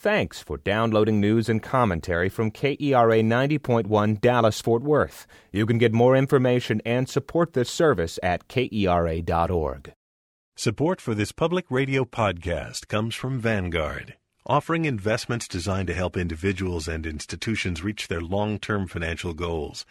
Thanks for downloading news and commentary from KERA 90.1 Dallas-Fort Worth. You can get more information and support this service at KERA.org. Support for this public radio podcast comes from Vanguard, offering investments designed to help individuals and institutions reach their long-term financial goals.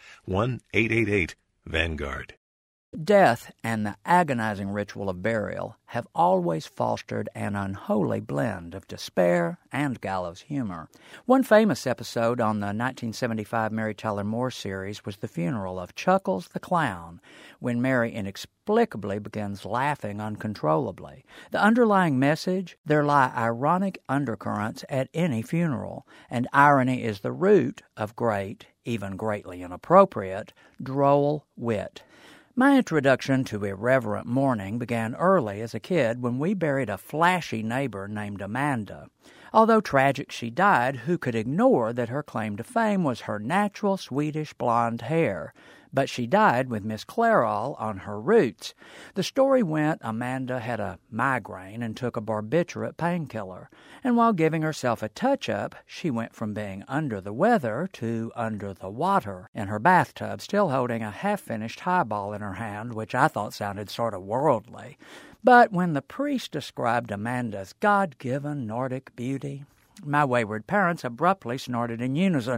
1-888-VANGUARD. Death and the agonizing ritual of burial have always fostered an unholy blend of despair and gallows humor. One famous episode on the 1975 Mary Tyler Moore series was the funeral of Chuckles the Clown, when Mary inexplicably begins laughing uncontrollably. The underlying message: there lie ironic undercurrents at any funeral, and irony is the root of great, even greatly inappropriate, droll wit. My introduction to irreverent mourning began early as a kid when we buried a flashy neighbor named Amanda. Although tragic she died, who could ignore that her claim to fame was her natural Swedish blonde hair? But she died with Miss Clairol on her roots. The story went Amanda had a migraine and took a barbiturate painkiller. And while giving herself a touch-up, she went from being under the weather to under the water in her bathtub, still holding a half-finished highball in her hand, which I thought sounded sort of worldly. But when the priest described Amanda's God-given Nordic beauty, my wayward parents abruptly snorted in unison,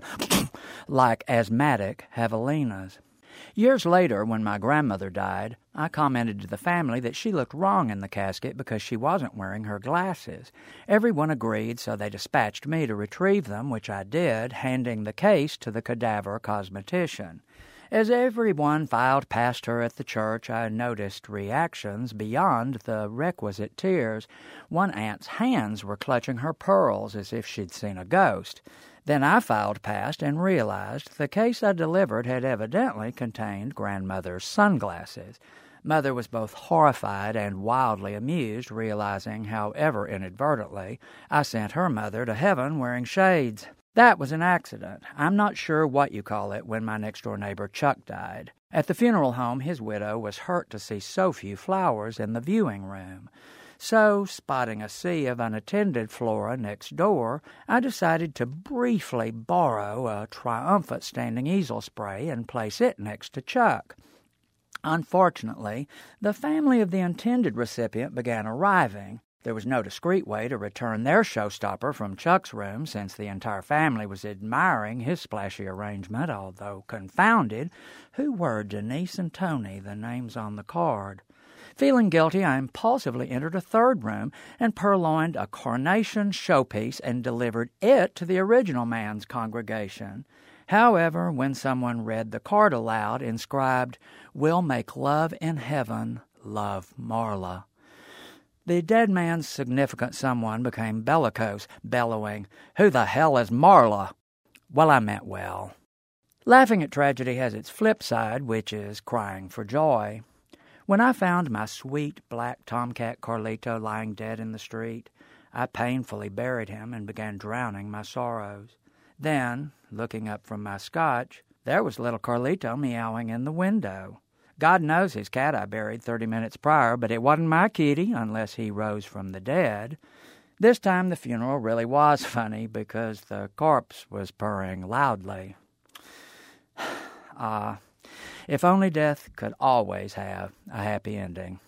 like asthmatic javelinas. Years later, when my grandmother died, I commented to the family that she looked wrong in the casket because she wasn't wearing her glasses. Everyone agreed, so they dispatched me to retrieve them, which I did, handing the case to the cadaver cosmetician. As everyone filed past her at the church, I noticed reactions beyond the requisite tears. One aunt's hands were clutching her pearls as if she'd seen a ghost. Then I filed past and realized the case I delivered had evidently contained grandmother's sunglasses. Mother was both horrified and wildly amused, realizing, however inadvertently, I sent her mother to heaven wearing shades. That was an accident. I'm not sure what you call it when my next-door neighbor Chuck died. At the funeral home, his widow was hurt to see so few flowers in the viewing room. So, spotting a sea of unattended flora next door, I decided to briefly borrow a triumphant standing easel spray and place it next to Chuck. Unfortunately, the family of the intended recipient began arriving. There was no discreet way to return their showstopper from Chuck's room, since the entire family was admiring his splashy arrangement, although confounded, who were Denise and Tony, the names on the card. Feeling guilty, I impulsively entered a third room and purloined a coronation showpiece and delivered it to the original man's congregation. However, when someone read the card aloud, inscribed, "We'll make love in heaven, love Marla," the dead man's significant someone became bellicose, bellowing, "Who the hell is Marla?" Well, I meant well. Laughing at tragedy has its flip side, which is crying for joy. When I found my sweet black tomcat Carlito lying dead in the street, I painfully buried him and began drowning my sorrows. Then, looking up from my scotch, there was little Carlito meowing in the window. God knows his cat I buried 30 minutes prior, but it wasn't my kitty unless he rose from the dead. This time the funeral really was funny because the corpse was purring loudly. If only death could always have a happy ending.